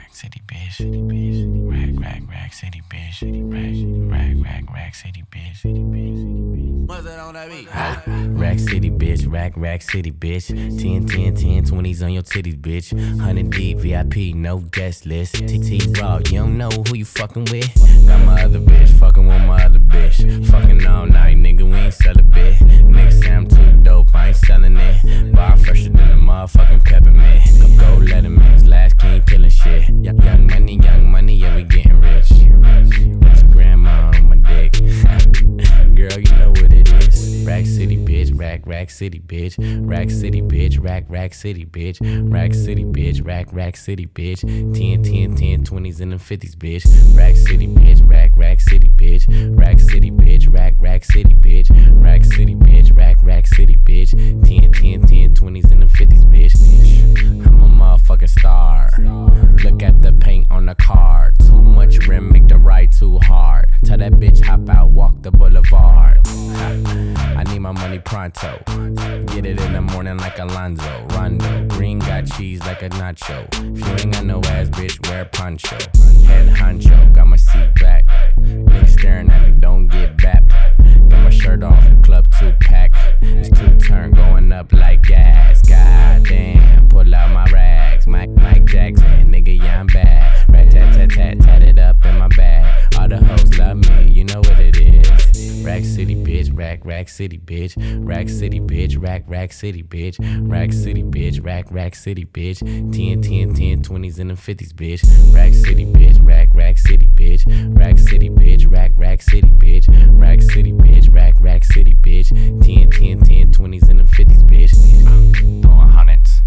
Rack City, bitch. Rack City, bitch. Rack City, bitch. What's that on that beat? Rack City, bitch. Rack City, bitch. 10, 20s on your titties, bitch. 100 deep, VIP, no guest list. TT Raw, you don't know who you fucking with. Got my other bitch, fucking with my other bitch. Fucking all night, nigga, we ain't sell a bit. Nigga say I'm too dope, I ain't selling it. Bar fresher than a motherfucking peppermint. Go Letterman's last king killing shit. Young money, yeah, we getting rich. With your grandma on my dick. Girl, you know what it is. Rack City, bitch. Rack City, bitch. Rack City, bitch. Rack City, bitch. Rack City, bitch. Rack City, bitch. 10, 20s and the 50s, bitch. Rack City, bitch. Rack City, bitch. Rack City, bitch. Rack City, bitch. Rack City, bitch. Rack City, bitch. 10, 20s and the 50s, bitch. I'm a motherfucking star. Look at the paint on the car. Too much rim, make the ride too hard. Tell that bitch hop out, walk the boulevard. I need my money pronto. Get it in the morning like Alonzo. Rondo, green got cheese like a nacho. If you ain't got no ass, bitch, wear a poncho. Head honcho, got my seat back. Niggas staring at me, don't get bapped. Got my shirt off, the club 2-pack. It's 2-turn going up like gas. God damn, pull out my rags. Mike Jackson, nigga, yeah, I'm bad. Tat it up in my bag. All the hoes love me, you know what it is. Rack City, bitch. Rack City, bitch. Rack City, bitch. Rack City, bitch. Rack City, bitch. Rack City, bitch. 10, 20s and the 50s, bitch. Rack City, bitch. Rack City, bitch. Rack City, bitch. Rack City, bitch. Rack City, bitch. Rack City, bitch. 10, 20s and the 50s, bitch. Throwing hundreds.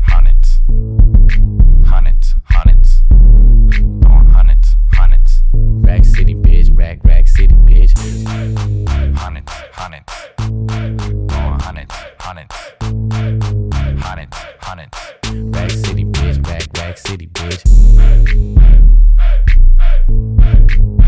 Throwing hundreds. Rack City, bitch. Rack City, bitch. Hundreds. Throwing hundreds. Rack City, bitch. Rack City, bitch.